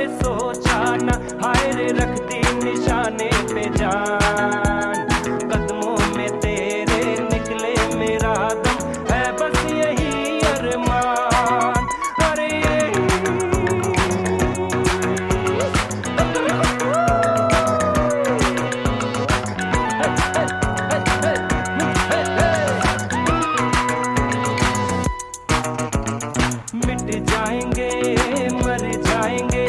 रे सोचा ना, हाय रे रख दी निशाने पे जान। कदमों में तेरे निकले मेरा दम, है बस यही अरमान। अरे मिट जाएंगे मर जाएंगे